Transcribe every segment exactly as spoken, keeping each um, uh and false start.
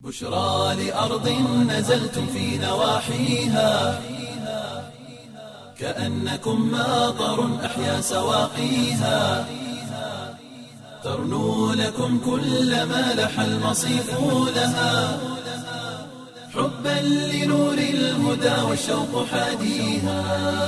بشرى لأرض نزلتم في نواحيها كأنكم ماطر أحيا سواقيها ترنو لكم كل ما لح المصيف لها حبا لنور الهدى والشوق حاديها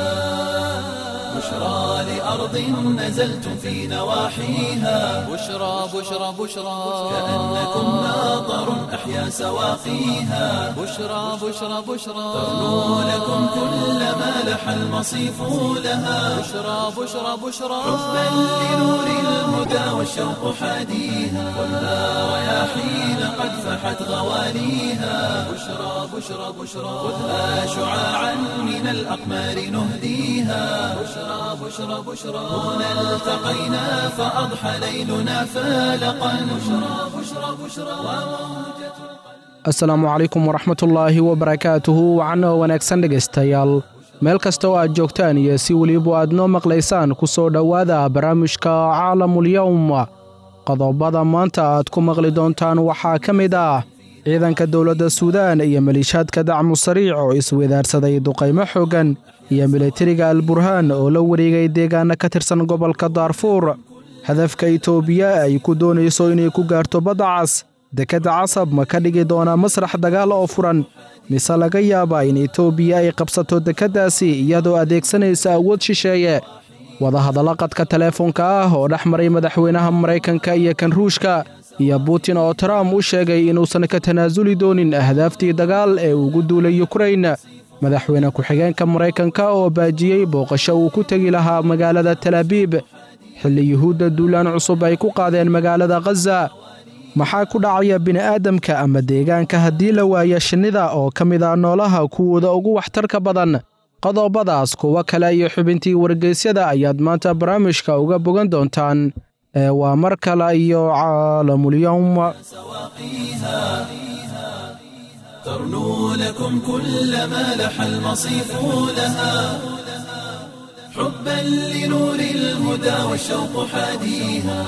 بشرى لأرض نزلتم في نواحيها بشرى بشرى بشرى كأنكم ماطر أحيا سواقيها بشرى بشرى بشرى ترنو لكم كل ما لح المصيف لها بشرى بشرى بشرى حبا لنور الهدى والشوق حاديها والنار رياحين قد فحت غواليها بشرى بشرى بشرى خذها شعاعا من الأقمار نهديها بشرى بشرى بشرى هنا التقينا فأضحى ليلنا فالقا بشرى بشرى بشرى وموجة asalaamu calaykum waraxmatullaahi wabarakaatuhu wacano wanaagsan dhegaystayaal meel kasta oo aad joogtaan iyo si weliba aad noo maqlaysaan ku soo dhowaada barnaamijka caalamulyowm qodobada maanta aad ku maqli doontaan waxaa ka mid ah ciidanka dowladda suudaan iyo maliishaadka dacmu sariic oo isweydaarsaday duqaymo xooggan iyo militariga alburhaan oo la wareegay deegaana ka tirsan gobolka daarfuur hadafka itoobiya ay ku doonayso inay ku gaarto badda cas dekadda casab ma ka dhigi doonaa masrax dagaal oo furan mise laga yaabaa in itoobiya ay qabsato dekeddaasi iyadoo adeegsanaysa awood shisheeye wadahadalla qadka teleefoonka ah oo dhex maray madaxweynaha maraykanka iyo kan ruushka iyo butin oo trump u sheegay inuusan ka tanaasuli doonin ahdaaftii dagaal ee ugu duulay yukrain madaxweyne ku-xigeenka maraykanka oo baajiyey booqasho uu ku tegi lahaa magaalada talaabiib xilli yuhuudda duulaan cusub ay ku qaadeen magaalada khaza maxaa ku dhacaya bini'aadamka ama deegaanka haddii la waayo shinnida oo ka mid ah noolaha kuwooda ugu waxtarka badan qodobadaas kuwo kale iyo xubintii wargeysyada ayaad maanta barnaamijka uga bogan doontaan ee waa mar kale iyo caalamulyowm ترنو لكم كل ما لح المصيف لها حبا لنور الهدى والشوق حاديها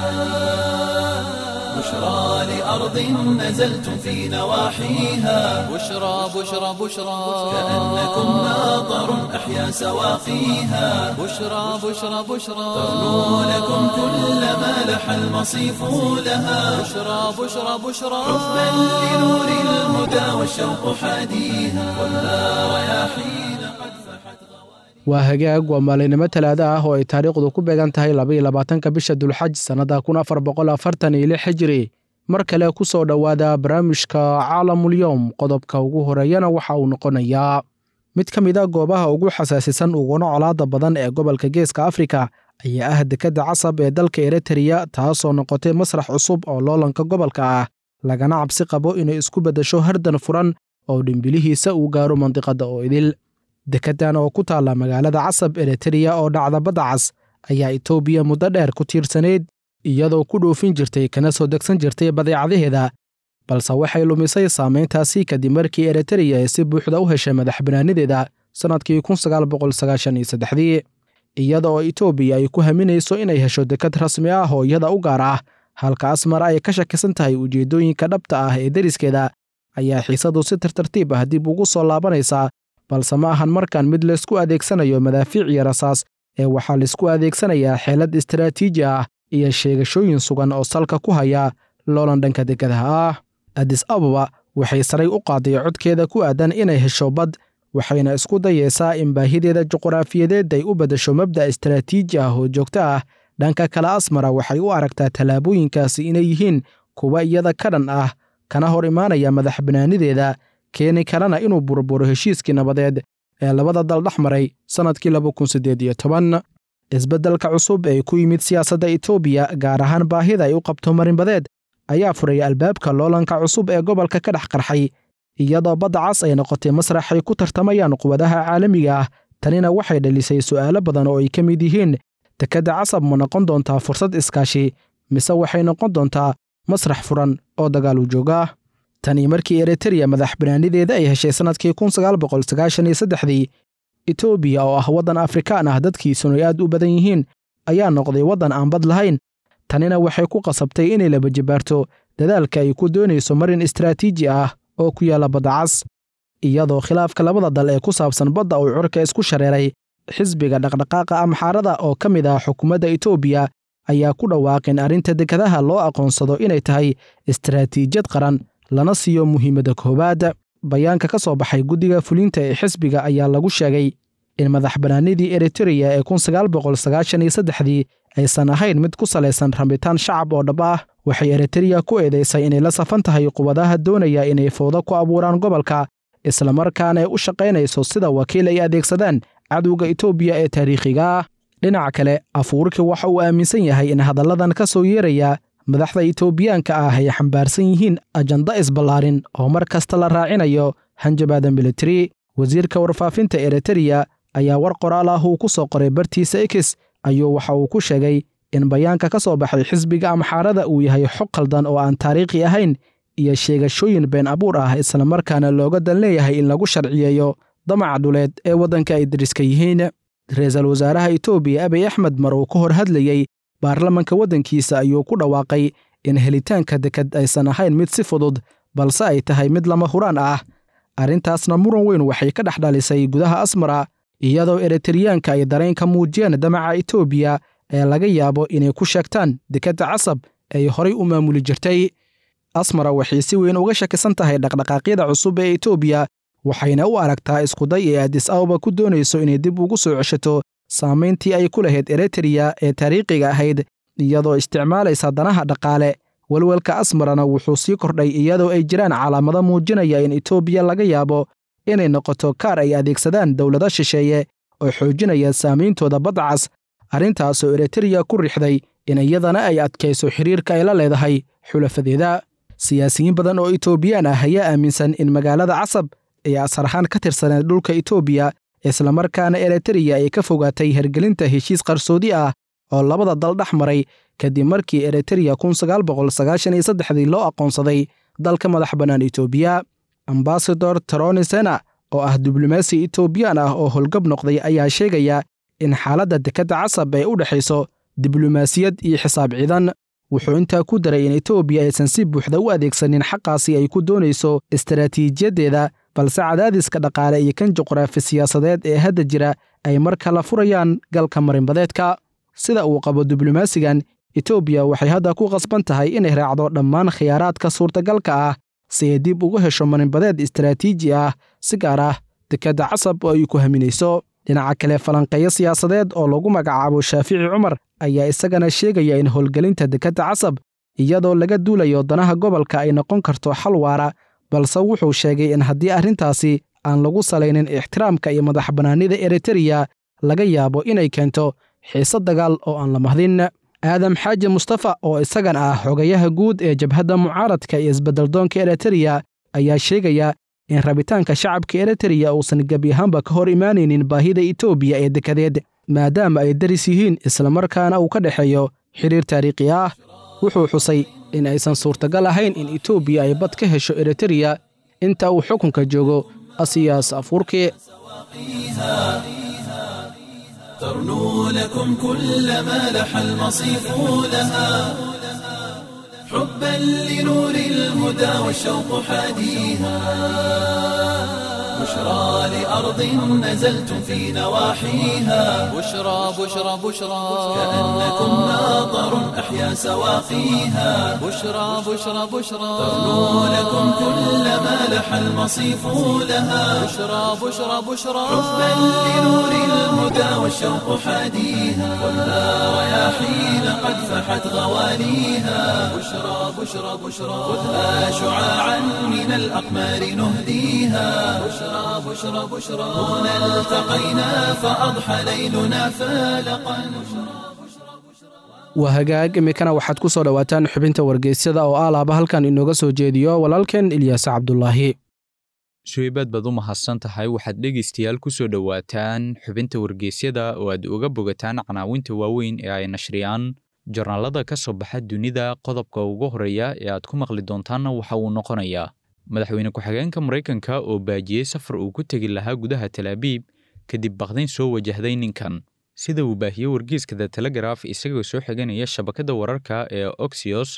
بشرى لأرض نزلتم في نواحيها بشرى بشرى بشرى كأنكم ماطر أحيا سواقيها بشرى بشرى بشرى ترنو لكم كل ما لح المصيف لها بشرى بشرى بشرى حبا لنور الهدى والشوق حاديها والنار رياحين قد فحت waa hagaag waa maalinimo talaado ah oo ay taariikhdu ku beegan tahay labaiyo labaatanka bisha dulxaj sannada kun afar boqol afartan iyo lix hijri mar kale ku soo dhowaada barnaamijka caalamulyowm qodobka ugu horeeyana waxa uu noqonayaa mid ka mid a goobaha ugu xasaasisan uguna colaada badan ee gobolka geeska afrika ayaa ah dekedda casab ee dalka eritreya taasoo noqotay masrax cusub oo loolanka gobolka ah lagana cabsi qabo inay isku beddesho hardan furan oo dhimbilihiisa uu gaaro mandiqadda oo idil dekeddan oo ku taalla magaalada casab eritreya oo dhacda badda cas ayaa itoobiya muddo dheer ku tiirsanayd iyadoo ku dhoofin jirtay kana soo degsan jirtay badeecadaheeda balse waxay lumisay saamayntaasi kadib markii eritreya ay si buuxda u heshay madaxbannaanideeda sannadkii kun sagaal boqol sagaashan iyo saddexdii iyada oo itoobiya ay ku haminayso inay hesho dekad rasmi ah oo iyada u gaar ah halka asmara ay ka shakisan tahay ujeeddooyinka dhabta ah ee deriskeeda ayaa xiisadu si tartartiib ah dib ugu soo laabanaysaa balse ma ahan markan mid laysku adeegsanayo madaafiic iyo rasaas ee waxaa laysku adeegsanayaa xeelad istaraatiiji ah iyo sheegashooyin sugan oo salka ku haya loolan dhanka dekedaha ah adis ababa waxay saray u qaaday codkeeda ku aadan inay hesho bad waxayna isku dayaysaa in baahideeda juqraafiyadeed ay u beddesho mabda' istaraatiiji ah oo joogto ah dhanka kale asmara waxay u aragtaa tallaabooyinkaasi inay yihiin kuwa iyada ka dhan ah kana hor imaanaya madaxbannaanideeda keeni karana inuu burburo heshiiskii nabadeed ee labada dal dhex maray sannadkii laba kun siddeed iyo toban isbeddelka cusub ee ku yimid siyaasadda itoobiya gaar ahaan baahida ay u qabto marinbadeed ayaa furay albaabka loolanka cusub ee gobolka ka dhex qarxay iyadoo badda cas ay noqotay masrax ay ku tartamayaan quwadaha caalamiga ah tanina waxay dhalisay su'aalo badan oo ay ka mid yihiin dekedda casab ma noqon doontaa fursad iskaashi mise waxay noqon doontaa masrax furan oo dagaal u jooga tani markii eritreya madaxbannaanideeda ay heshay sannadkii kun sagaal boqol sagaashan iyo saddexdii itoobiya oo ah waddan afrikaan ah dadkiisuna ay aad u badan yihiin ayaa noqday waddan aan bad lahayn tanina waxay ku qasabtay inay laba jibaarto dadaalka ay ku doonayso marin istaraatiiji ah oo ku yaala badda cas iyadoo khilaafka labada dal ee ku saabsan badda uu curka isku shareeray xisbiga dhaqdhaqaaqa amxaarada oo ka mid ah xukuumadda Itoobiya ayaa ku dhawaaqeen arrinta dekedaha loo aqoonsado inay tahay istaraatiijiyad qaran lana siiyo muhiimadda koowaad bayaanka ka soo baxay guddiga fulinta ee xisbiga ayaa lagu sheegay in madax bannaanidii Eritrea ee kun sagaal boqol sagaashan iyo saddexdii aysan ahayn mid ku salaysan rabitaan shacab oo dhab ah waxay Eritrea ku eedeysay inay la safan tahay quwadaha doonaya inay fowdo ku abuuraan gobolka isla markaana ay u shaqaynayso sida wakiil ay adeegsadaan cadowga Itoobiya ee taariikhiga ah dhinaca kale Afwerki waxa uu aaminsan yahay in hadalladan ka soo yeeraya madaxda Itoobiyaanka ah ay xambaarsan yihiin ajanda isballaarin oo mar kasta la raacinayo hanjabaada military wasiirka warfaafinta Eritrea ayaa war qoraal ah uu ku soo qoray bartiisa X ayuu waxa uu ku sheegay in bayaanka ka soo baxay xisbiga amxaarada uu yahay xog qaldan oo aan taariikhi ahayn iyo sheegashooyin been abuur ah isla markaana looga dan leeyahay in lagu sharciyeeyo damaca dhuleed ee waddanka ay dariska yihiin ra'iisul wasaaraha Itoobiya Abiy Ahmed mar uu ka hor hadlayay baarlamaanka waddankiisa ayuu ku dhawaaqay in helitaanka deked aysan ahayn mid si fudud balse ay tahay mid lama huraan ah arrintaasna muran weyn waxay ka dhex dhalisay gudaha Asmara iyadoo Eritreyaanka ay dareenka muujiyeen damaca Itoobiya ee laga yaabo inay ku sheegtaan dekeda Casab ay horay u maamuli jirtay Asmara waxay si weyn uga shakisan tahay dhaqdhaqaaqyada cusub ee Itoobiya waxayna u aragtaa isku day ee Addis Ababa ku doonayso inay dib ugu soo ceshato saameyntii ay ku lahayd Eritrea ee taariikhiga ahayd iyadoo isticmaalaysa danaha dhaqaale walwalka Asmarana wuxuu sii kordhay iyadoo ay jiraan calaamado muujinaya in Itoobiya laga yaabo inay noqoto kaar ay adeegsadaan dowlado shisheeye oo xoojinaya saameyntooda badda cas arrintaasoo Eritrea ku rixday in iyadana ay adkayso xiriirka ay la leedahay xulafadeeda siyaasiyiin badan oo Itoobiyaan ah ayaa aaminsan in magaalada Casab ay asar ahaan ka tirsaneed dhulka Itoobiya isla markaana Eritrea ay ka fogaatay hergelinta heshiis qarsoodi ah oo labada dal dhex maray kadib markii Eritrea kun sagaal boqol sagaashan iyo saddexdii loo aqoonsaday dalka madax bannaan Itoobiya ambassador Taroni Sena oo ah diblomaasi Itoobiyaan ah oo howlgab noqday ayaa sheegaya in xaaladda dekeda Casab ay u dhaxayso diblomaasiyad iyo xisaab ciidan wuxuu intaa ku daray in Itoobiya aysan si buuxda u adeegsanin xaqaasi ay ku doonayso istaraatiijiyadeeda balse cadaadiska dhaqaale iyo kan juqraafi siyaasadeed ee hadda jira ay mar kala furayaan galka marinbadeedka sida uu qabo diblomaasigan Itoobiya waxay hadda ku qasban tahay inay raacdo dhammaan khiyaaraadka suurtagalka ah si ay dib ugu hesho marinbadeed istaraatiiji ah si gaar ah dekeda Casab oo ay ku haminayso dhinaca kale falanqeeyo siyaasadeed oo lagu magacaabo Shaafici Cumar ayaa isagana sheegaya in howlgelinta dekeda Casab iyadoo laga duulayo danaha gobolka ay noqon karto xal waara balse wuxuu sheegay in haddii arrintaasi aan lagu salaynin ixtiraamka iyo madax bannaanida Eritrea laga yaabo inay keento xiisad dagaal oo aan la mahdin aadam xaaji mustafa oo isagana ah xogayaha guud ee jabhadda mucaaradka iyo isbeddeldoonka Eritrea ayaa sheegaya in rabitaanka shacabka Eritrea uusan gebi ahaanba ka hor imaanaynin baahida Itoobiya ee dekedeed maadaama ay daris yihiin isla markaana uu ka dhexeeyo xiriir taariikhi ah wuxuu xusay in aysan suurtagal ahayn in Itoobiya ay bad ka hesho Eritrea inta uu xukunka joogo Asiyaas Afwerki ترنو لكم كل ما لح المصيف لها حبا لنور الهدى والشوق حاديها بشرى لأرض نزلتم في نواحيها بشرى بشرى بشرى كأنكم ماطر أحيا سواقيها بشرى بشرى بشرى ترنو لكم كل ما لح المصيف لها بشرى بشرى بشرى حبا لنور الهدى والشوق حاديها خذها رياحين قد فحت غواليها بشرى بشرى بشرى خذها شعاعا من الأقمار نهديها بشرى بشرى بشرى هنا التقينا فأضحى ليلنا فالقا waa hagaag imikana waxaad ku soo dhawaataan xubinta wargeysyada oo alaaba halkan inooga soo jeediyo walaalkeen Ilyaas Cabdullaahi Suubaad baad u mahadsan tahay waxaad dhegeystayaal ku soo dhawaataan xubinta wargeysyada oo aad uga bogataan canaawinta waaweyn ee ay nashriyaan joornaalada ka soo baxa dunida qodobka ugu horeeya ee aad ku maqli doontaan waxa uu noqonayaa madaxweyne ku-xigeenka Mareykanka oo baajiyay safar uu ku tagi lahaa gudaha Tel Aviv kadib baqdin soo wajahday ninkan sida uu baahiyay wargeyska The Telegraph isagoo soo xiganaya shabakada wararka ee Axios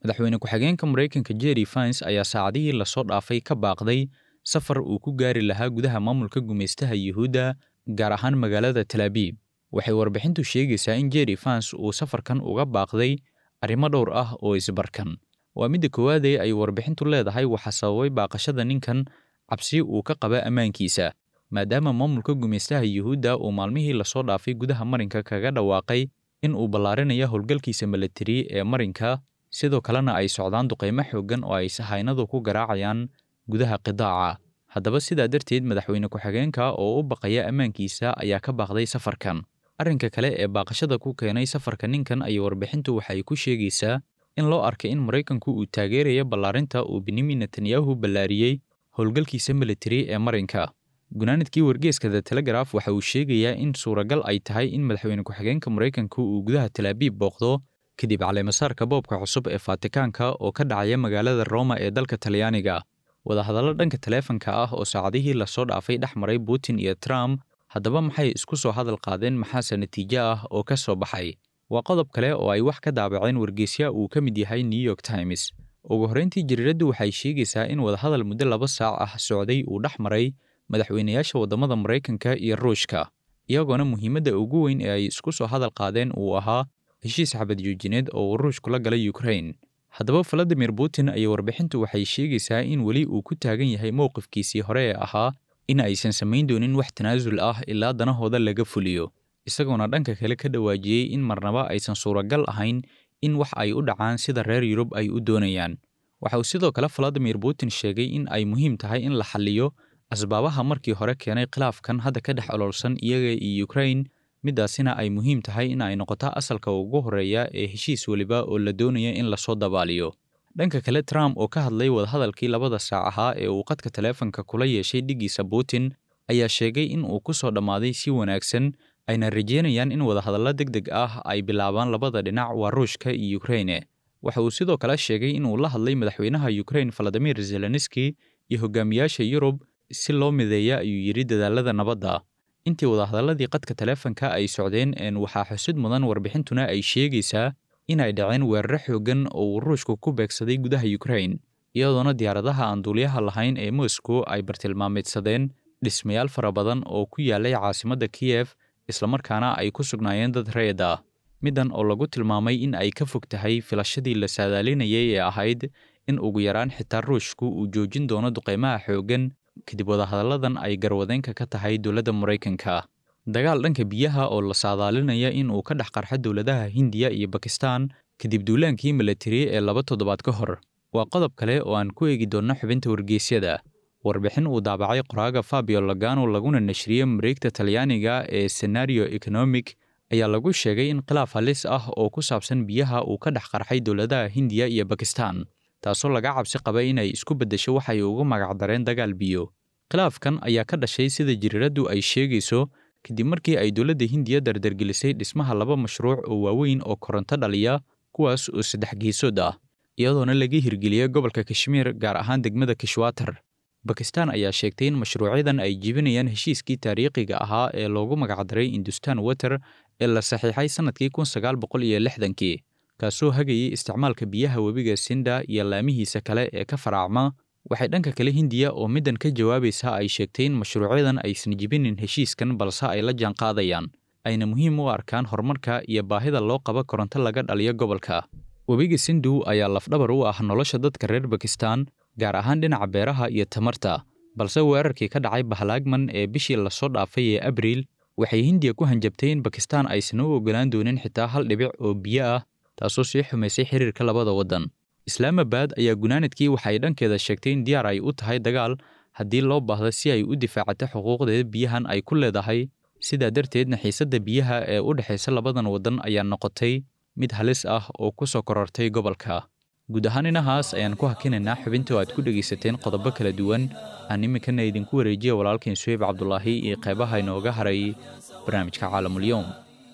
madaxweyne ku-xigeenka Mareykanka Jerry Vance ayaa saacadihii la soo dhaafay ka baaqday safar uu ku gaari lahaa gudaha maamulka gumeystaha Yuhuudda gaar ahaan magaalada Tel Aviv. Waxay warbixintu sheegaysaa in Jerry Vance uu safarkan uga baaqday arrimo dhowr ah oo isbarkan. Waa midda koowaad ee ay warbixintu leedahay waxa sababay baaqashada ninkan cabsi uu ka qaba ammaankiisa, maadaama maamulka gumeystaha Yuhuudda uu maalmihii la soo dhaafay gudaha marinka kaga dhawaaqay in uu ballaarinayo howlgalkiisa military ee marinka, sidoo kalena ay socdaan duqeymo xooggan oo ay sahaynadu ku garaacayaan gudaha qidaaca. Haddaba sidaa darteed madaxweyne ku-xigeenka oo u baqaya ammaankiisa ayaa ka baaqday safarkan. Arrinka kale ee baaqashada ku keenay safarka ninkan ay warbixintu waxay ku sheegaysaa in loo arkay in Mareykanku uu taageerayo ballaarinta uu Benjamin Netanyahu ballaariyey howlgalkiisa military ee marinka. Gunaanadkii wargeyska The Telegraph waxa uu sheegayaa in suuragal ay tahay in madaxweyne ku-xigeenka Mareykanku uu gudaha Tel Aviv booqdo kadib caleemasaarka boobka cusub ee Faatikaanka oo ka dhacaya magaalada Roma ee dalka Talyaaniga. Wadahadallo dhanka taleefanka ah oo saacadihii la soo dhaafay dhex maray Putin iyo Trump, haddaba maxay isku soo hadal qaadeen maxaase natiijo ah oo ka soo baxay? Waa qodob kale oo ay wax ka daabaceen wargeysya uu ka mid yahay New York Times. Ugu horreyntii jariiraddu waxay sheegaysaa in wadahadal muddo laba saac ah socday uu dhex maray madaxweynayaasha waddamada Mareykanka iyo Ruushka, iyagoona muhiimadda ugu weyn ee ay isku soo hadal qaadeen uu ahaa heshiis xabad joojineed oo uu Ruushku la galay Ukraine. Haddaba Vladimir Putin ayaa warbixintu waxay sheegaysaa in weli uu ku taagan yahay mowqifkiisii hore ee ahaa in aysan samayn doonin wax tanaasul ah ilaa danahooda laga fuliyo, isagoona dhanka kale ka dhawaajiyey in marnaba aysan suuragal ahayn in wax ay u dhacaan sida reer Yurub ay u doonayaan. Waxa uu sidoo kale Vladimir Putin sheegay in ay muhiim tahay in la xalliyo asbaabaha markii hore keenay khilaafkan hadda ka dhex ololsan iyaga iyo Ukraine, midaasina ay muhiim tahay in ay noqoto asalka ugu horeeya ee heshiis waliba oo la doonayo in la soo dabaaliyo. Dhanka kale Trump oo ka hadlay wadahadalkii labada saac ahaa ee uu qadka taleefanka kula yeeshay dhigiisa Putin ayaa sheegay in uu ku soo dhammaaday si wanaagsan, ayna rajeynayaan in wadahadallo degdeg ah ay bilaabaan labada dhinac waa Ruushka iyo Ukraine. Waxa uu sidoo kale sheegay in uu la hadlay madaxweynaha Ukraine Volodymyr Zelensky iyo hogaamiyaasha Yurub si loo mideeyo ayuu yiri dadaalada nabadda. Intii wadahadaladii qadka taleefanka ay socdeen een waxaa xusid mudan warbixintuna ay sheegaysaa in ay dhaceen weeraro xooggan oo uu Ruushku ku beegsaday gudaha Ukraine, iyadoona diyaaradaha aan duuliyaha lahayn ee Moscow ay bartilmaameedsadeen dhismayaal fara badan oo ku yaalay caasimadda Kiev, islamarkaana ay ku sugnaayeen dad rayid ah. Midan oo lagu tilmaamay in ay ka fog tahay filashadii la saadaalinayay ee ahayd in ugu yaraan xitaa Ruushku uu joojin doono duqeymaha xooggan kadib wadahadalladan ay garwadeenka ka tahay dowladda Mareykanka. Dagaal dhanka biyaha oo la saadaalinaya in uu ka dhex qarxa dowladaha Hindiya iyo Bakistan kadib duulaankii military ee laba toddobaad ka hor waa qodob kale oo aan ku eegi doonno xubinta wargeysyada. Warbixin uu daabacay qoraaga Fabio Lagano laguna nashriyay mareegta Talyaaniga ee Scenario Economic ayaa lagu sheegay in khilaaf halis ah oo ku saabsan biyaha uu ka dhex qarxay dowladaha Hindiya iyo Bakistan, taasoo laga cabsi qabay in ay isku beddesho wax ay ugu magac dareen dagaal biyo. Khilaafkan ayaa ka dhashay sida jariiraddu ay sheegayso kadib markii ay dowladda Hindiya dardargelisay dhismaha laba mashruuc oo waaweyn oo koronto dhaliya, kuwaas oo saddex geesood ah, iyadoona laga hirgeliyay gobolka Kashmir gaar ahaan degmada Kashwatar. Bakistan ayaa sheegtay in mashruucyadan ay jibinayaan heshiiskii taariikhiga ahaa ee loogu magac daray Hindustan Water ee la saxiixay sanadkii kun sagaal boqol iyo lixdankii, kaasoo hagayay isticmaalka biyaha webiga Sinda iyo laamihiisa kale ee ka faraacma. Waxay dhanka kale Hindiya oo middan ka jawaabaysa ay sheegtay in mashruucyadan aysan jibinin heshiiskan balse ay la jaanqaadayaan, ayna muhiim u arkaan horumarka iyo baahida loo qabo koronto laga dhaliyo gobolka. Webiga Sindu ayaa lafdhabar u ah nolosha dadka reer Bakistan, gaar ahaan dhinaca beeraha iyo tamarta, balse weerarkii ka dhacay Bahalagman ee bishii la soo dhaafay ee Abriil waxay Hindiya ku hanjabtay in Bakistan aysan u ogolaan doonin xitaa hal dhibic oo biyo ah, taasoo sii xumaysay xiriirka labada waddan. Islamabad ayaa gunaanadkii waxay dhankeeda sheegtay in diyaar ay u tahay dagaal haddii loo baahdo si ay u difaacato xuquuqdeeda biyahan ay ku leedahay. Sidaa darteedna xiisadda biyaha ee u dhexaysa labadan waddan ayaa noqotay mid halis ah oo ku soo korortay gobolka. Guud ahaan inahaas ayaan ku hakinaynaa xubinta oo aad ku dhegaysateen qodobo kala duwan. Aan iminkana idinku wareejiya walaalkeen Suhayb Cabdulaahi iyo qaybaha inooga haray barnaamijka Caalamul-Yawm.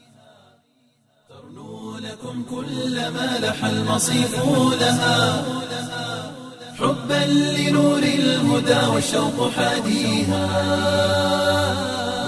لكم كل ما لح المصيف لها حبا لنور الهدى والشوق حاديها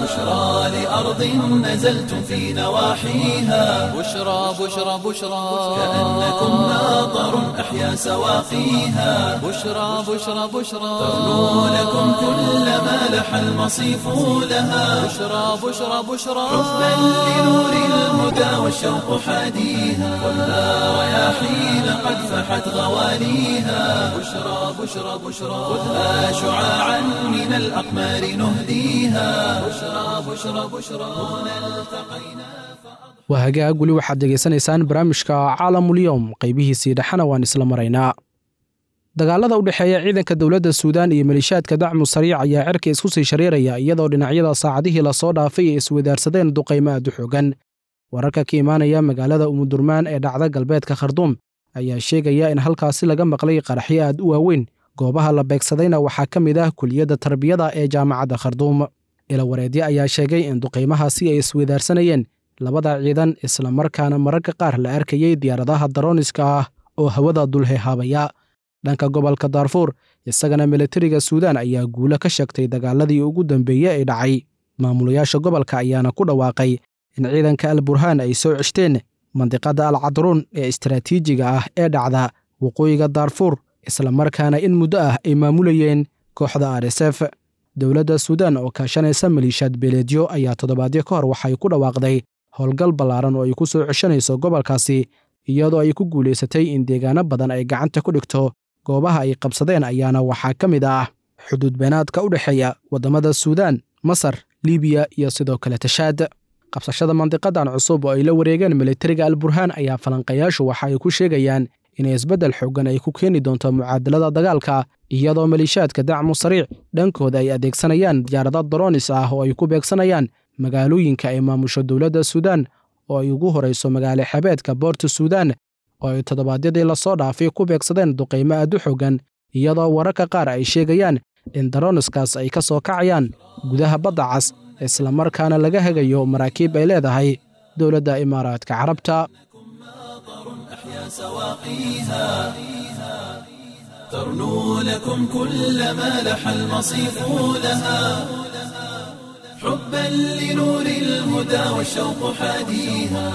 بشرى لأرض نزلتم في نواحيها بشرى بشرى بشرى كأنكم ماطر أحيا سواقيها بشرى بشرى بشرى ترنو لكم كل ما لح المصيف لها بشرى بشرى بشرى حبا لنور الهدى والشوق حاديها ولا رياحين قد فحت غواليها بشرى بشرى بشرى خذها شعاعا من الأقمار نهديها بشرى بشرى بشرى هنا التقينا waa hagaag weli waxaad degeysanaysaan barnaamijka caalamulyoom qaybihiisii dhexana waan isla maraynaa dagaalada u dhexeeya ciidanka dowladda suudaan iyo maleeshiyaadka dacmu sariic ayaa cirka isku sii shareeraya iyadoo dhinacyada saacadihii lasoo dhaafay ay iswadaarsadeen duqaymo aad u xogan wararka ka imaanaya magaalada umudurmaan ee dhacda galbeedka kharduum ayaa sheegaya in halkaasi laga maqlay qaraxyo aad u waaweyn goobaha la beegsadayna waxaa ka mid ah kuliyadda tarbiyada ee jaamacadda kharduum ilawareedyo ayaa sheegay in duqaymahaasi ay iswadaarsanayeen labada ciidan isla markaana mararka qaar la arkayay diyaaradaha darooniska ah oo hawada dulhehaabaya dhanka gobolka daarfuur isagana militariga suudaan ayaa guulo ka sheegtay dagaaladii ugu dambeeyey ay dhacay maamulayaasha gobolka ayaana ku dhawaaqay in ciidanka al burhaan ay soo ceshteen mandiqada al cadruun ee istaraatiijiga ah ee dhacda waqooyiga daarfuur isla markaana in muddo ah ay maamulayeen kooxda r s f dowladda suudaan oo kaashanaysa maliishaad beeleedyo ayaa toddobaadyo ka hor waxay ku dhawaaqday howlgal ballaaran oo ay ku soo ceshanayso gobolkaasi iyadoo ay ku guulaysatay in deegaano badan ay gacanta ku dhigto goobaha ay qabsadeen ayaana waxaa ka mid ah xuduud beenaadka u dhexeeya waddamada suudaan masar libiya iyo sidoo kale tashaad qabsashada mandiqadan cusub oo ay la wareegeen militariga al burhaan ayaa falanqayaashu waxa ay ku sheegayaan inay isbeddel xooggan ay ku keeni doonto mucaadalada dagaalka iyadoo maleeshiyaadka dacmu sariic dhankooda ay adeegsanayaan diyaarada daroonis ah oo ay ku beegsanayaan magaalooyinka ay maamusho dowladda suudaan oo ay ugu horayso magaalo xebeedka boorta suudaan oo ay toddobaadyadii lasoo dhaafay ku beegsadeen duqaymo aad u xogan iyadoo wararka qaar ay sheegayaan in darooniskaas ay ka soo kacayaan gudaha badda cas isla markaana laga hagayo maraakiib ay leedahay dowladda imaaraadka carabta ترنو لكم كل ما لح المصيف لها حبا لنور الهدى والشوق حاديها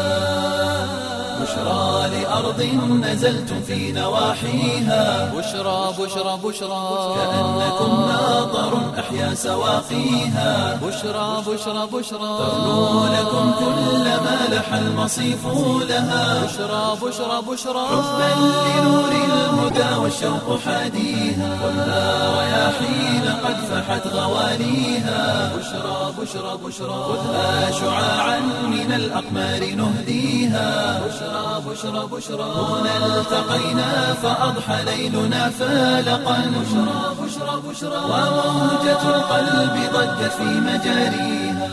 بشرى لأرض نزلتم في نواحيها بشرى بشرى بشرى كأنكم ماطر أحيا سواقيها بشرى بشرى بشرى ترنو لكم كل ما لح المصيف لها بشرى بشرى بشرى حبا لنور الهدى والشوق حاديها ولا رياحين قد فحت غواليها بشرى بشرى بشرى خذها شعاعا من الأقمار نهديها بشرى بشرى بشرى هنا التقينا فأضحى ليلنا فالقا بشرى بشرى بشرى وموجة القلب ضجت في مجاريها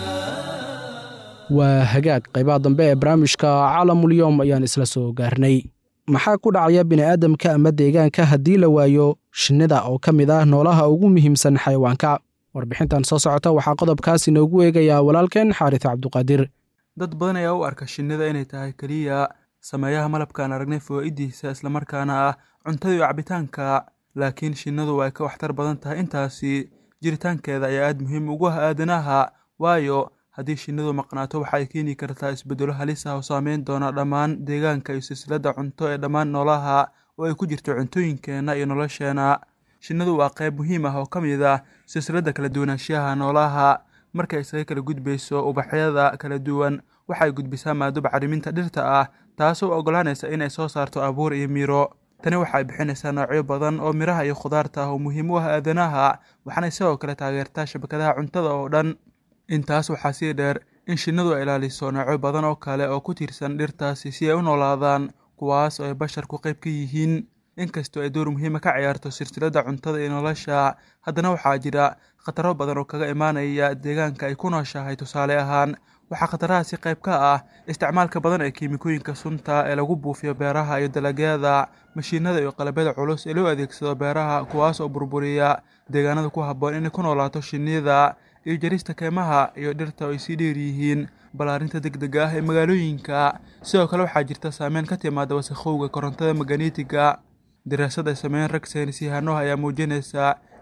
waa hagaag qaybaha dambe ee barnaamijka caalamulyoom ayaan isla soo gaarnay maxaa ku dhacaya bini'aadamka ama deegaanka haddii la waayo shinnida oo ka mid ah noolaha ugu muhiimsan xayawaanka warbixintan soo socota waxaa qodobkaas inoogu eegayaa walaalkeen xaaris cabduqaadir dad badan ayaa u arka shinnida inay tahay keliya sameeyaha malabkaan aragnay fawaa'idiisa islamarkaana ah cuntada iyo cabitaanka laakiin shinnidu way ka waxtar badan tahay intaasi jiritaankeeda ayaa aad muhiim ugu ah aadanaha waayo haddii shinnidu maqnaato waxa ay keeni kartaa isbeddelo halis ah oo saameyn doona dhammaan deegaanka iyo silsiladda cunto ee dhammaan noolaha oo ay ku jirto cuntooyinkeenna iyo nolosheenna shinnidu waa qayb muhiim ah oo ka mid ah silsiladda kala duwanaanshiyaha noolaha markay isaga kala gudbayso ubaxyada kala duwan waxay gudbisaa maado bacriminta dhirta ah taasoo oggolaanaysa inay soo saarto abuur iyo miro tani waxay bixinaysaa noocyo badan oo miraha iyo khudaarta ah oo muhiim u ah aadanaha waxaanay sidoo kale taageertaa shabakadaha cuntada oo dhan intaas waxaa sii dheer in shinnidu ay ilaaliso noocyo badan oo kale oo ku tiirsan dhirtaasi si ay u noolaadaan kuwaas oo ay basharku qayb ka yihiin inkastoo ay door muhiima ka ciyaarto silsiladda cuntada iyo nolosha haddana waxaa jira khataro badan oo kaga imaanaya deegaanka ay ku nooshahay tusaale ahaan waxaa khatarahaasi qayb ka ah isticmaalka badan ee kiimikooyinka sunta ee lagu buufiyo beeraha iyo dalagyada mashiinada iyo qalabyada culus ee loo adeegsado beeraha kuwaas oo burburiya deegaanada ku habboon inay ku noolaato shinnida iyo jarista keymaha iyo dhirta oo ay sii dheer yihiin ballaarinta degdega ah ee magaalooyinka sidoo kale waxaa jirta saameyn ka timaada wasakhowga korontada magneetiga daraasad ay sameeyeen rag saynis yahano ayaa muujinaysa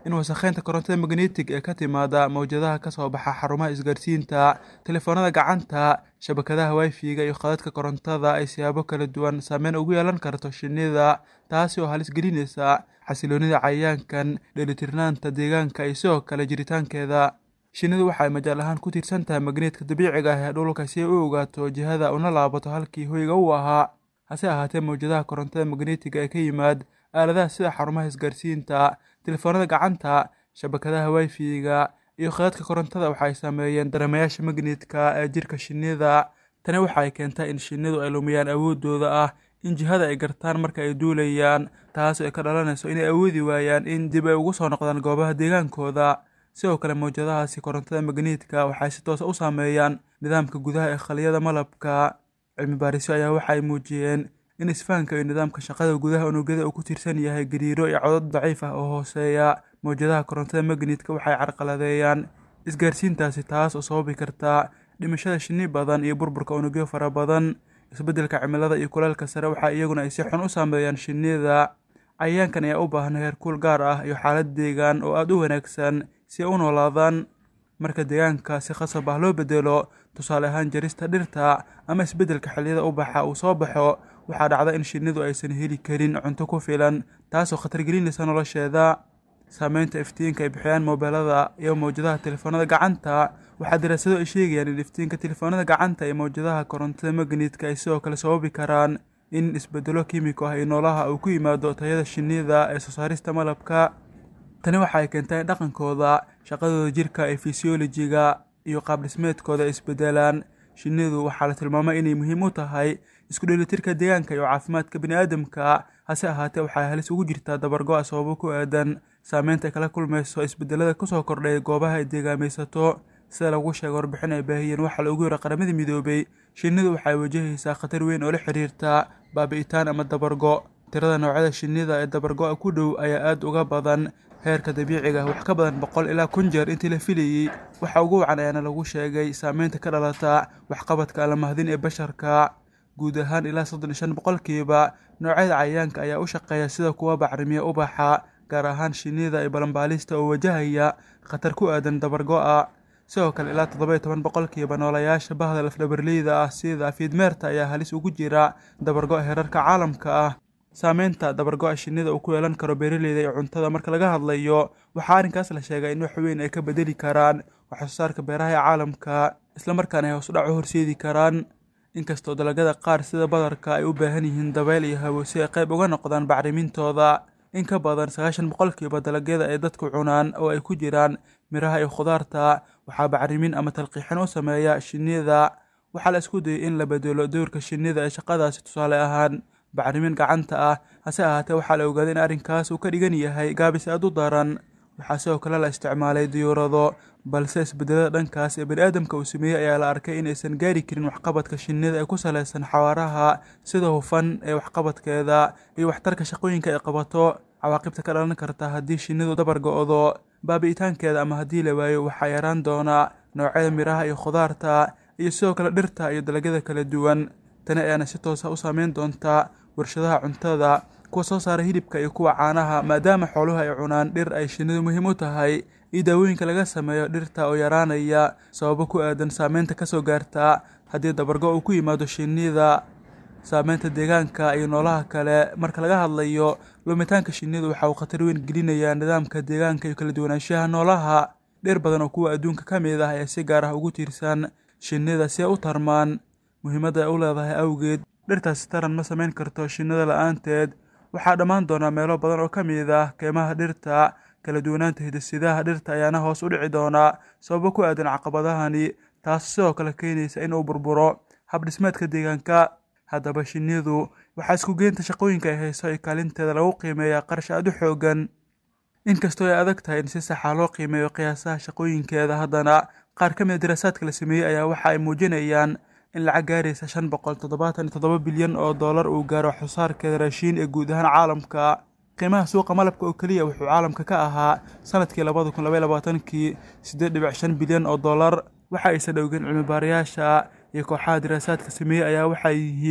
in wasakheynta korontada magnetic ee ka timaada mawjadaha ka soo baxa xarumaha isgaarsiinta, telefoonada gacanta, shabakadaha wifi-ga iyo khadadka korontada ay siyaabo kala duwan saameyn ugu yeelan karto shinnida, taasi oo halis gelinaysa xasiloonida cayayaankan, dheelitirnaanta deegaanka iyo sidoo kale jiritaankeeda. Shinnidu waxay majaal ahaan ku tiirsan tahay magneetka dabiiciga ah ee dhulka si ay u ogaato jihada una laabato halkii hoyga u ahaa. Hase ahaatee, mawjadaha korontada magnetiga ee ka yimaad aaladaha sida xarumaha isgaarsiinta, telefoonada gacanta, shabakadaha wifi-ga iyo khadadka korontada waxay saameeyeen dareemayaasha magneetka ee jirka shinnida. Tani waxay keentaa in shinnidu ay lumiyaan awoodooda ah in jihada ay gartaan marka ay duulayaan, taas oo ka dhalanayso inay awoodi waayaan in dib ay ugu soo noqdaan goobaha deegaankooda. Sidoo kale, mawjadahaasi korontada magneetka waxay si toos ah u saameeyaan nidaamka gudaha ee khiliyada malabka. Cilmi baarisyo ayaa waxay muujiyeen in isfahanka iyo nidaamka shaqada gudaha unugyada uu ku tiirsan yahay gariiro iyo codad daciif ah oo hooseeya. Mawjadaha korontada magneetka waxay carqaladeeyaan isgaarsiintaasi, taas oo sababi karta dhimashada shinni badan iyo burburka unugyo fara badan. Isbeddelka cimilada iyo kulaylka sare waxa iyaguna ay si xun u saameeyaan shinnida. Cayayaankan ayaa u baahan heerkul gaar ah iyo xaalad deegaan oo aad u wanaagsan si ay u noolaadaan. Marka deegaanka si khasab ah loo bedelo, tusaale ahaan jarista dhirta ama isbeddelka xilliyada ubaxa uu soo baxo, waxaa dhacda in shinnidu aysan heli karin cunto ku filan, taasoo khatar gelinaysa nolosheeda. Saameynta iftiinka ay bixiyaan moobilada iyo mawjadaha telefoonada gacanta. Waxaa daraasado ay sheegayaan in iftiinka telefoonada gacanta iyo mawjadaha korontada magneetka ay sidoo kale sababi karaan in isbeddelo kiimiko ah iyo noolaha uu ku yimaado tayada shinnida ee soo saarista malabka. Tani waxay keentay in dhaqankooda, shaqadooda jirka ee fisiyoolojiga iyo qaab dhismeedkooda ay isbedelaan. Shinnidu waxaa la tilmaamay inay muhiim u tahay isku dheelitirka deegaanka iyo caafimaadka bini'aadamka. Hase ahaatee, waxay halis ugu jirtaa dabar-go' sababo ku aadan saameynta ay kala kulmayso isbedelada ku soo kordhay goobaha ay deegaamaysato. Sida lagu sheegay warbixin ay baahiyeen waxa lagu yiri Qaramada Midoobay, shinnidu waxay wajahaysaa khatar weyn oo la xiriirta baabi'itaan ama dabar-go'. Tirada noocyada shinnida ee dabar-go'a ku dhow ayaa aad uga badan heerka dabiiciga ah, wax ka badan boqol ilaa kun jeer intii la filayay. Waxa ugu wacan ayaana lagu sheegay saameynta ka dhalata waxqabadka aan la mahadin ee basharka. Guud ahaan, ilaa soddon iyo shan boqolkiiba noocyada cayayaanka ayaa u shaqeeya sida kuwa bacrimiya ubaxa, gaar ahaan shinnida iyo balanbaalista oo wajahaya khatar ku aadan dabar-go'a. Sidoo kale, ilaa toddoba iyo toban boqolkiiba noolayaasha bahda laf-dhabarleyda ah sida fiidmeerta ayaa halis ugu jira dabar-go' heerarka caalamka ah. Saameynta dabar-go'a shinnida uu ku yeelan karo beeraleyda iyo cuntada marka laga hadlayo, waxaa arrinkaas la sheegay in wax weyn ay ka bedeli karaan wax-soo-saarka beeraha ee caalamka, isla markaana ay hoos u dhac u horseedi karaan. Inkastoo dalagyada qaar sida badarka ay u baahan yihiin dabayl iyo hawo si ay qayb uga noqdaan bacrimintooda, in ka badan sagaashan boqolkiiba dalagyada ay dadku cunaan oo ay ku jiraan miraha iyo khudaarta waxaa bacrimin ama talqiixin u sameeya shinnida. Waxaa la isku dayay in la bedelo doorka shinnida ee shaqadaasi, tusaale ahaan bacrimin gacanta ah. Hase ahaatee, waxaa la ogaaday in arrinkaas uu ka dhigan yahay gaabis aad u daran. Waxaa sidoo kale la isticmaalay diyuurado, balse isbedelada dhankaas ee bani'aadamka uu sameeyey ayaa la arkay in aysan gaari karin waxqabadka shinnida ee ku saleysan xawaaraha sida hufan ee waxqabadkeeda iyo waxtarka shaqooyinka ay qabato. Cawaaqibta ka dhalan karta haddii shinnidu dabar go'do, baabi'itaankeeda ama haddii la waayo, waxaa yaraan doona noocyada miraha iyo khudaarta iyo sidoo kale dhirta iyo dalagyada kala duwan. Tani ayaana si toos ah u saameyn doonta warshadaha cuntada, kuwa soo saara hilibka iyo kuwa caanaha, maadaama xooluhu ay cunaan dhir ay shinnidu muhiim u tahay, iyo daawooyinka laga sameeyo dhirta oo yaraanaya sababo ku aadan saameynta ka soo gaarta haddii dabar-go' uu ku yimaado shinnida. Saameynta deegaanka iyo noolaha kale. Marka laga hadlayo lumitaanka shinnidu, waxa uu khatar weyn gelinayaa nidaamka deegaanka iyo kala duwanaanshaha noolaha. Dhir badan oo kuwa adduunka ka mid ah ayaa si gaar ah ugu tiirsan shinnida si ay u tarmaan. Muhiimadda ay u leedahay awgeed, dhirtaasi taran ma samayn karto shinnida la'aanteed. Waxaa dhammaan doona meelo badan oo ka mid ah keymaha dhirta. Kala duwanaanta hidde-sidaha dhirta ayaana hoos u dhici doona sababo ku aadan caqabadahani, taas sidoo kale keenaysa in uu burburo hab-dhismeedka deegaanka. Haddaba, shinnidu waxaa isku geynta shaqooyinka ay hayso iyo kaalinteeda lagu qiimeeyaa qarash aad u xooggan. Inkastoo ay adag tahay in si sax ah loo qiimeeyo qiyaasaha shaqooyinkeeda, haddana qaar ka mid ah daraasaadka la sameeyey ayaa waxa ay muujinayaan in lacag gaaraysa shan boqol toddobaatan iyo toddoba bilyan oo dollar uu gaaro wax-soo-saarkeeda raashin ee guud ahaan caalamka. Qiimaha suuqa malabka oo keliya wuxuu caalamka ka ahaa sanadkii labada kun laba iyo labaatankii siddeed dhibic shan bilyan oo dollar. Waxa aysan dhowgeen cilmi baarayaasha iyo kooxaha daraasaadka sameeyey ayaa waxay yihiin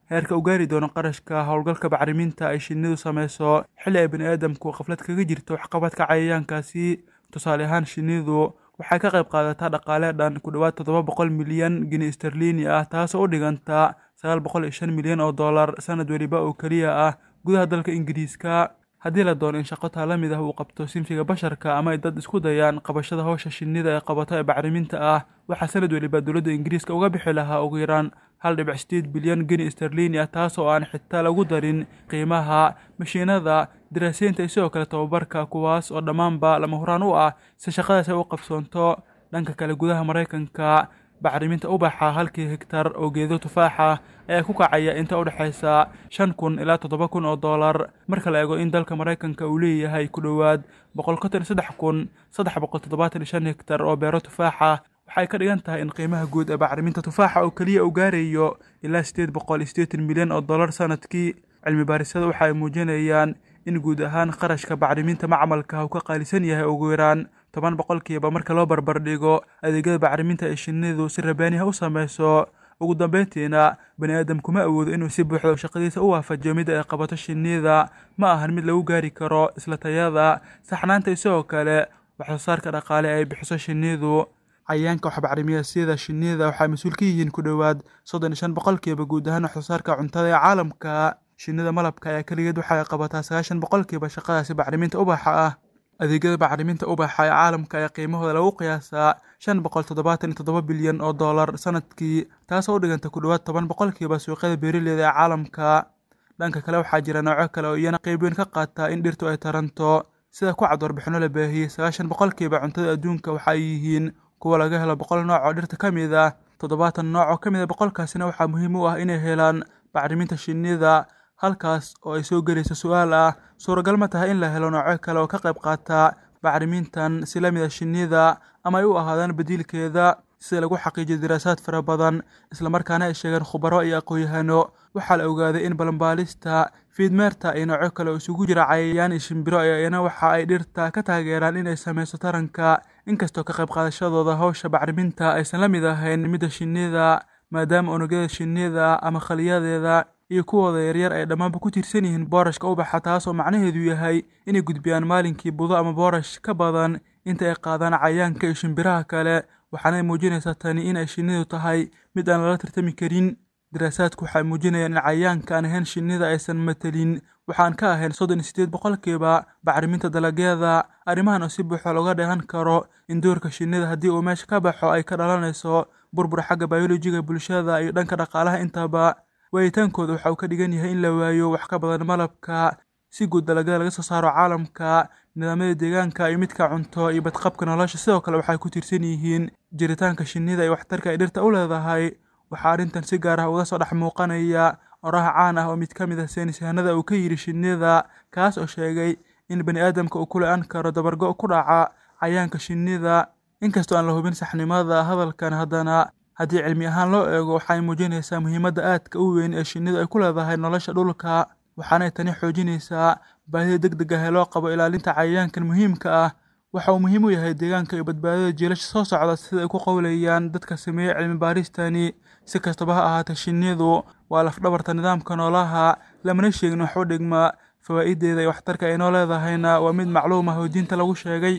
heerka u gaari doono qarashka howlgalka bacriminta ay shinnidu samayso xilli ay bani'aadamku qaflad kaga jirto waxqabadka cayayaankaasi. tusaale ahaan shinnidu waxay ka qayb qaadataa dhaqaale dhan ku dhowaad toddoba boqol milyan gini sterliini ah, taasoo u dhiganta sagaal boqol iyo shan milyan oo dollar sanad weliba oo keliya ah gudaha dalka Ingiriiska. haddii la doono in shaqo taa la mid ah uu qabto sinfiga basharka ama ay dad isku dayaan qabashada hawsha shinnida ee qabato ee bacriminta ah, waxaa sanad weliba dowladda Ingiriiska uga bixi lahaa ugu yaraan hal dhibic sideed bilyan gini sterliini ah, taasoo aan xitaa lagu darin qiimaha mashiinada daraasaynta sidoo kale tababarka, kuwaas oo dhammaanba lama huraan u ah si shaqadaas ay u qabsoonto. dhanka kale gudaha Maraykanka bacriminta ubaxa halkii hektar oo geedo tufaaxa ayaa ku kacaya inta u dhaxaysa shan kun ilaa toddoba kun oo dollar marka la eego in dalka Maraykanka uu leeyahay ku dhowaad boqol konton iyo saddex kun saddex boqol toddobaatan iyo shan hektar oo beero tufaaxa. waxay ka dhigan tahay in qiimaha guud ee bacriminta tufaaxa oo kaliya uu gaarayo ilaa sideed boqol iyo siddeetan milyan oo dollar sanadkii. cilmi baarisada waxa ay muujinayaan in guud ahaan qarashka bacriminta macmalka uu ka qaalisan yahay ugu yaraan toban boqolkiiba marka loo barbar dhigo adeegyada bacriminta ee shinnidu si rabaani ah u samayso. ugu dambeyntiina bani'aadamku ma awoodo inuu si buuxda shaqadiisa u waafajiyo mid ay qabato shinnida, ma ahan mid lagu gaari karo isla tayada, saxnaanta iyo sidoo kale wax soo saarka dhaqaale ay bixiso shinnidu. cayayaanka wax bacrimiya sida shinnida waxay mas'uul ka yihiin ku dhowaad soddon iyo shan boqolkiiba guud ahaan wax soo saarka cuntada ee caalamka. shinnida malabka ayaa kaligeed waxay qabataa sagaashan boqolkiiba shaqadaasi bacriminta ubaxa ah. adeegyada bacriminta ubaxa ee caalamka ayaa qiimahooda lagu qiyaasaa shan boqol toddobaatan iyo toddoba bilyan oo dollar sanadkii, taasoo u dhiganta ku dhowaad toban boqolkiiba suuqyada beeraleyda ee caalamka. dhanka kale waxaa jira nooco kale oo iyana qayb weyn ka qaata in dhirtu ay taranto, sida ku cad warbixino la baahiyey sagaashan boqolkiiba cuntada adduunka waxa ay yihiin kuwa laga helo boqol nooc oo dhirta ka mid ah. toddobaatan nooc oo ka mid ah boqolkaasina waxaa muhiim u ah inay helaan bacriminta shinnida, halkaas oo ay soo gelayso su'aal ah suuragal ma tahay in la helo noocyo kale oo ka qayb qaata bacrimintan si la mid ah shinnida ama ay u ahaadaan badiilkeeda. sida lagu xaqiijiyo diraasaad fara badan islamarkaana ay sheegeen khubaro iyo aqoon-yahano, waxaa la ogaaday in balanbaalista, fiidmeerta iyo noocyo kale oo isugu jira cayayaan iyo shimbiro ayana waxa ay dhirta ka taageeraan inay samayso taranka, inkastoo ka qayb qaadashadooda hawsha bacriminta aysan la mid ahayn midda shinnida, maadaama unugyada shinnida ama khaliyadeeda iyo kuwooda yaryar ay dhammaanba ku tiirsan yihiin boorashka ubaxa, taasoo macnaheedu yahay inay gudbiyaan maalinkii budo ama boorash ka badan inta ay qaadaan cayayaanka iyo shimbiraha kale. waxaanay muujinaysaa tani in ay shinnidu tahay mid aan lala tartami karin. daraasaadku waxay muujinayaan in cayayaanka aan ahayn shinnida aysan matelin waxaan ka ahayn soddon iyo siddeed boqolkiiba bacriminta dalagyada. arrimahan oo si buuxa looga dheehan karo in doorka shinnida haddii uu meesha ka baxo ay ka dhalanayso burbur xagga biolojiga bulshada iyo dhanka dhaqaalaha intaba. waayitaankooda waxa uu ka dhigan yahay in la waayo wax ka badan malabka. si guud dalagyada laga soo saaro caalamka, nidaamyada deegaanka iyo midka cunto iyo badqabka nolosha sidoo kale waxay ku tiirsan yihiin jiritaanka shinnida iyo waxtarka ay dhirta u leedahay. waxaa arrintan si gaar ah uga soo dhex muuqanaya oraha caan ah oo mid ka mid ah saynisyahanada uu ka yidhi shinnida, kaas oo sheegay in bani'aadamka uu ku le-an karo dabargo ku dhaca cayayaanka shinnida. inkastoo aan la hubin saxnimada hadalkan, haddana haddii cilmi ahaan loo eego waxay muujinaysaa muhiimadda aadka u weyn ee shinnidu ay ku leedahay nolosha dhulka, waxaanay tani xoojinaysaa baahida degdeg ah ee loo qabo ilaalinta cayayaankan muhiimka ah. waxa uu muhiim u yahay deegaanka iyo badbaadada jiilasha soo socda sida ay ku qowlayaan dadka sameeyey cilmi baaristani. si kastaba ha ahaatee shinnidu waa lafdhabarta nidaamka noolaha, lamana sheegin wax u dhigma fawaa'ideeda iyo waxtarka ay noo leedahayna waa mid macluum ah oo diinta lagu sheegay.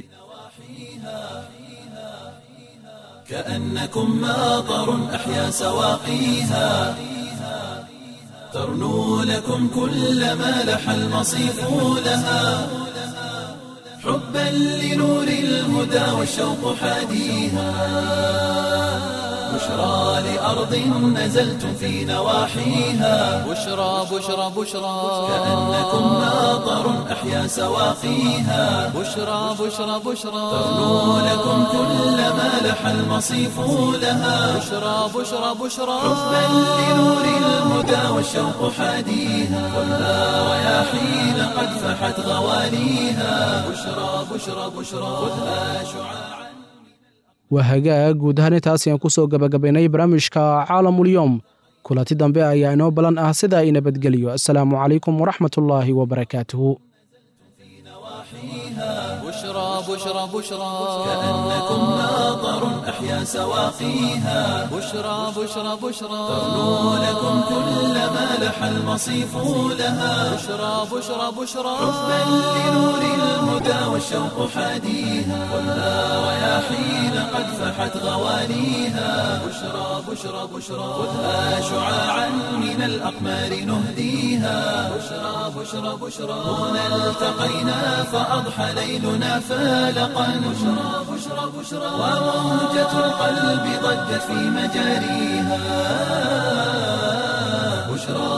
كأنكم ماطر أحيا سواقيها ترنو لكم كل ما لح المصيف لها حبا لنور الهدى والشوق حاديها بشرى لأرض نزلتم في نواحيها بشرى بشرى بشرى كأنكم ماطر أحيا سواقيها بشرى بشرى بشرى ترنو لكم كل ما لح المصيف لها بشرى بشرى بشرى حبا لنور الهدى والشوق حاديها كلها رياحين قد فحت غواليها بشرى بشرى بشرى خذها شعاعا. waa hagaag guud ahaan intaas ayaan ku soo gabagabaynay barnaamijka caalamulyoom. kulanti dambe ayaa inoo balan ah sida ay nabadgeliyo. assalaamu calaykum waraxmatullaahi wabarakaatuhu. بشرى بشرى بشرى كأنكم ماطر أحيا سواقيها بشرى بشرى بشرى ترنو لكم كل ما لح المصيف لها بشرى بشرى بشرى حبا لنور الهدى والشوق حاديها والها رياحين قد فحت غوانيها بشرى بشرى بشرى خذها شعاعا من الأقمار نهديها بشرى بشرى بشرى هنا التقينا فأضحى ليلنا فالقا بشرى بشرى بشرى وموجة القلب ضجت في مجاريها بشرى